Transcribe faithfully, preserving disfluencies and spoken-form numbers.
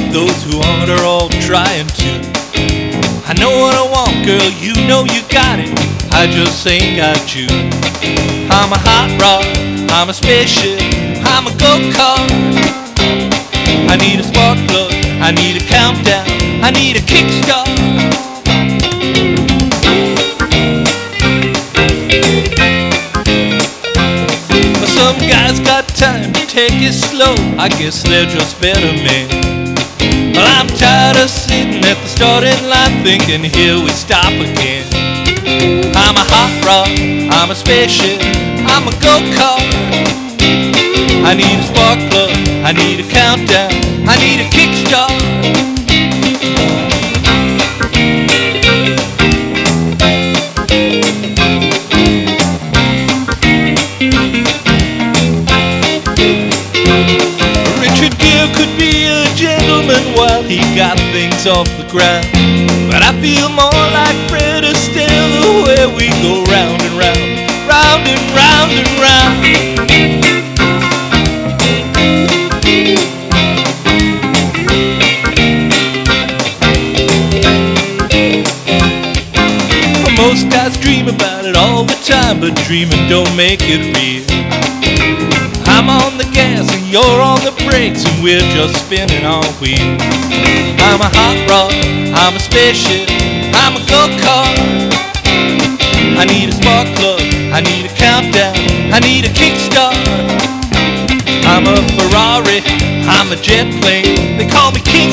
those who aren't are all trying to. I know what I want, girl, you know you got it, I just ain't got you. I'm a hot rod, I'm a spaceship, I'm a go-kart. I need a spark plug, I need a countdown, I need a kickstart. But some guys got time to take it slow, I guess they're just better men. Well, I'm tired of sitting at the starting line thinking, here we stop again. I'm a hot rod, I'm a spaceship, I'm a go-kart. I need a spark plug, I need a countdown, I need a kickstart. Richard Gere could be a gentleman while he got things off the ground, but I feel more like Fred Astaire the way we go round and round, round and round and round. Most guys dream about it all the time, but dreaming don't make it real. I'm on the gas and you're on the brakes, and we're just spinning our wheels. I'm a hot rod, I'm a spaceship, I'm a go-kart. I need a spark plug, I need a countdown, I need a kickstart. I'm a Ferrari, I'm a jet plane, they call me King